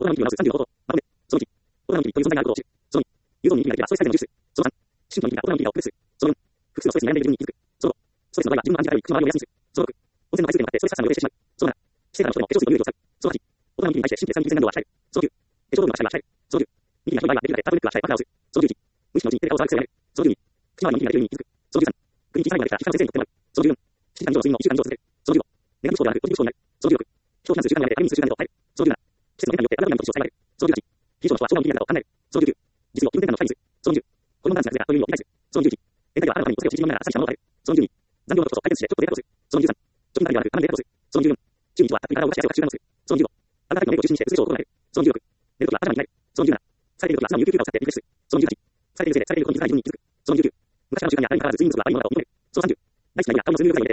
オーダーの意味を表す30のこと。まとめ。その1。オーダーの意味という存在があることを知る。その2。有造の意味がなければストレス最善の重視。その3。シンプルの意味がオーダーの意味が多くする。その4。複数のストレスに悩んでいる順に気づく。その5。ストレスの場合は自分の暗示がある口の周りを休みする。その6。温泉の排水に向かってストレス発散を予定してしまう。その7。私生活の人でも化粧水の有利を使う。その8。オーダーの意味に対して神経3に優先難度を与える。その9。化粧道具の扱いは控える。その10。右が広い場合はできるだけタートネックが控えパーカーをする。その11。無意識のうちに手で顔を触る癖をやめる。その12。口周りの意味が出るように気づく。その13。国に小さいものができたら皮膚科の先生にとってもらう。その14。7時間以上の睡眠を1週間以上続ける。その15。ネガティブ思考ではなくポジティブ思考になる。その16。人を非難する習慣があって仮にする習慣でを変える。その17。季節の変化によって体の病の年を抑えられる。その18。非常の人は将来の意味があると考える。その19。実を気分転換の機会にする。その20。子供のダンスが出たという意味を理解する。その21。変態はあなたに個性を縮めながら最小のものを変える。その22。残業の人と回転寿司でちょっとデータをする。その23。貯金だけではなく我慢でデータをする。その24。週に一度はたっぷり体を動かしやすく習慣をする。その25。あなたのメイクを中心にして数字を心がける。その26。寝るときはパジャマに入る。その27。疲れているときは朝の有給休暇を使ってリフレッシュする。その28。疲れているせいで疲れていることに気づかない自分に気づく。その29。昔からの習慣に当たりにかかわらず睡眠不足は悪いものだと認める。その30。大好きな家や顔のスムール具合を入れ